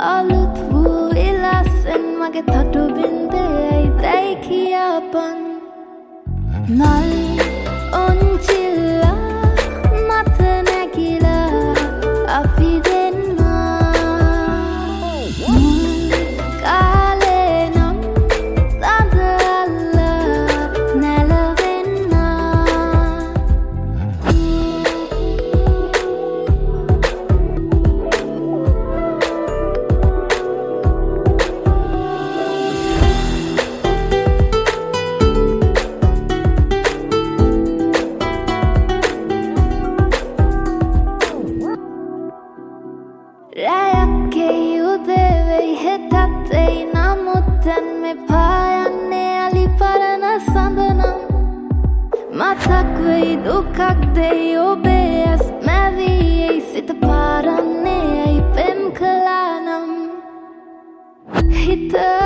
අලුත් වූ ඉලස්සෙන් මගේ තටු බින්දේ දැයි කියාපන් මල් ඔන්චිල්ලා මත නැගිලා අපි දෙන්නා කාලේ නම් සඳ අල්ලා නැලවෙන්නා රැයක්කේ උදේවෙයි හෙටත් එයි නමුත් දැන් මෙපා යන්නේ අලි පරණ සඳනම් මතක් වෙයි දුකක් දෙයි ඔබේ ඇස් මැවී එයි සිත පාරන්නේ ඇයි පෙම් කළා නම් හිත